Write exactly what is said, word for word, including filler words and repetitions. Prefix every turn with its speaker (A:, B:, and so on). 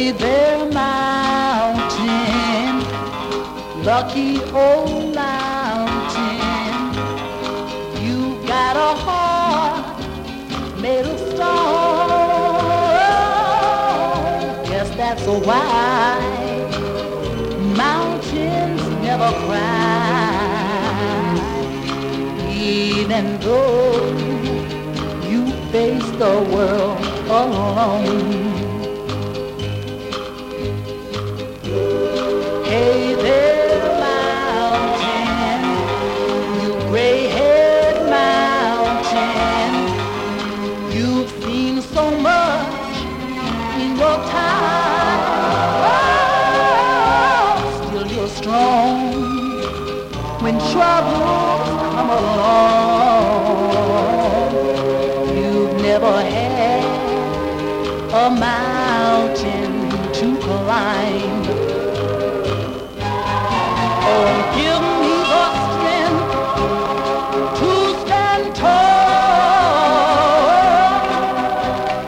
A: Hey there, mountain, lucky old mountain. You got a heart made of stone. Yes, that's why mountains never cry, even though you face the world alone. Hey there, mountain, you gray-haired mountain. You've seen so much in your time. Oh, still you're strong when troubles come along. You've never had a mountain to climb.